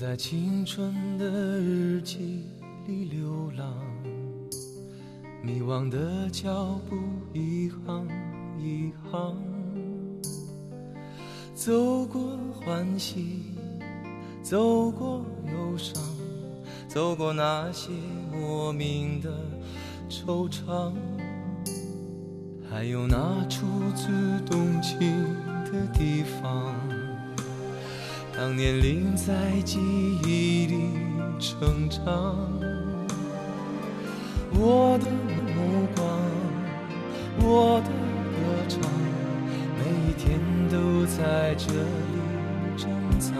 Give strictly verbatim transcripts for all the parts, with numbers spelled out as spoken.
在青春的日记里流浪，迷惘的脚步一行一行，走过欢喜，走过忧伤，走过那些莫名的惆怅，还有那初次动情的地方，当年龄在记忆里成长。我的目光，我的歌唱，每一天都在这里珍藏。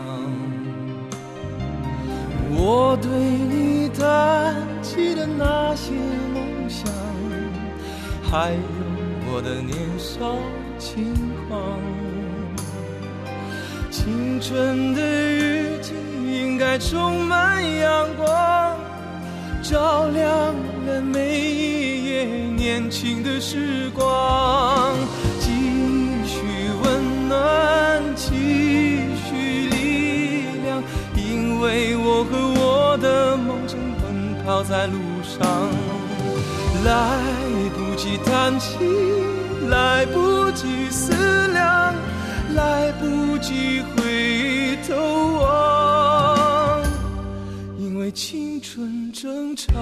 我对你谈起的那些梦想，还有我的年少轻狂。青春的日记应该充满阳光，照亮了每一页年轻的时光。继续温暖，继续力量，因为我和我的梦正奔跑在路上。来不及叹息，来不及思量，来不及回头望，因为青春正长。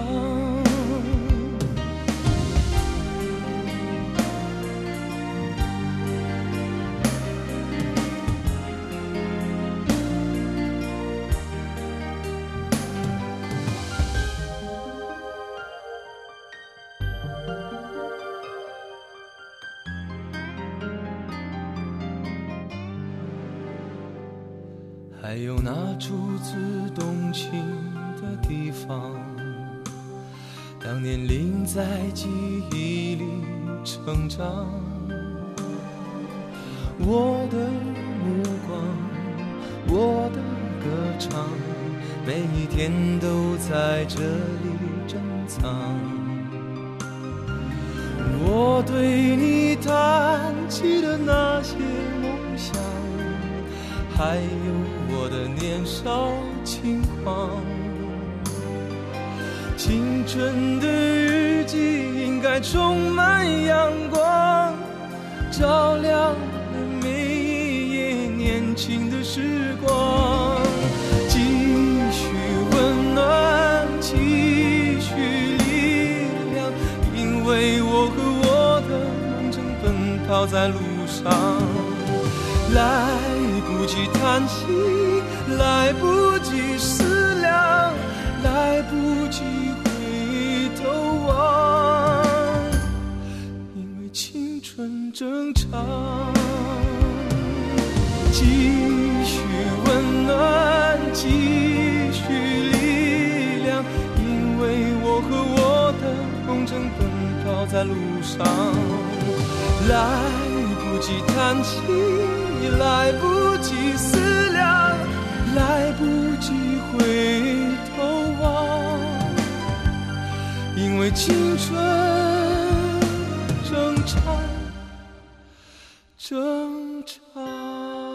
还有那初次动情的地方，当年龄在记忆里成长。我的目光，我的歌唱，每一天都在这里珍藏。我对你谈起的那些梦想，还有我的年少轻狂。青春的日记应该充满阳光，照亮了每一页年轻的时光。继续温暖，继续力量，因为我和我的梦正奔跑在路上。来不及叹息，来不及思量，来不及回头望，因为青春正长。继续温暖，继续力量，因为我和我的梦正奔跑在路上。来不及叹息，来不及思量，来不及回头望，因为青春正长正长。